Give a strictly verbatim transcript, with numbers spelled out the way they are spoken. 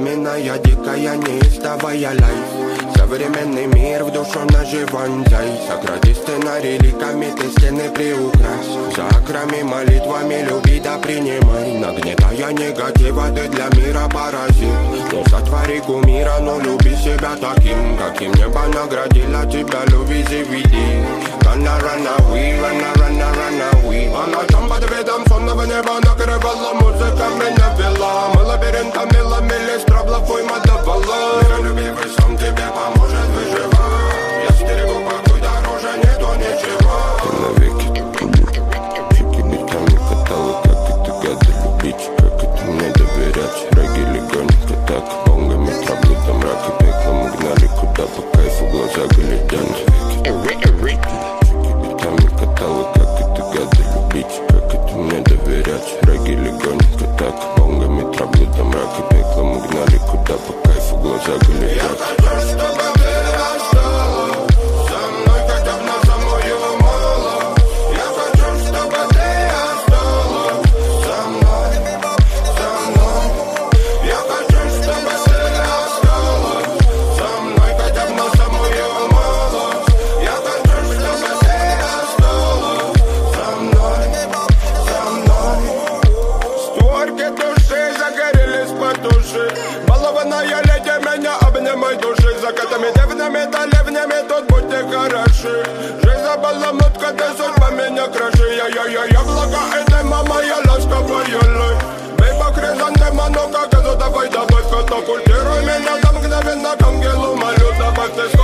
Пламенная, дикая, неистовая лайф. Современный мир в душу наживанзай. Сократи сценарий ликами, ты стены приукрась. За акрами, молитвами люби да принимай. Нагнетая негатива, ты для мира паразит. Не сотвори кумира, но люби себя таким, каким небо наградила тебя, люби заведи. Run, run away, run, run, run away. Она там под видом сонного неба накрывала, музыка меня вела. Мы лабиринтами ломили, страблов уйма давала. Миролюбивый сон тебе поможет выживать. Я стерегу покой дороже, нету ничего. Ты навеки тут чеки битами катала, как это гады любить, как это мне доверять. Раги легонько так, бонгами траблю, там раки пеклом угнали куда по кайфу глаза глядят. Катала, как это гады любить, как это мне доверять. Раги легонько так, бонгами траблю, там раки пеклом угнали куда по кайфу глаза глядят. Я хочу, чтобы ты осталась со мной, хотя бы на самую мало. Я хочу, чтобы ты осталась со мной, со мной. Я хочу, чтобы ты осталась со мной, хотя бы на самую мало. Я хочу, чтобы ты балованная леди, меня обнимай души. Закатами, девнями, да ливнями, тут будьте хороши. Жизнь забаламутка, ты судьба меня краши. Я-я-я, яблоко, это мама, я ласковая лай. Бей по хризантемам, ну как это, давай, давай, катапультируй меня. Там мгновенно к ангелу молю, добавь ты.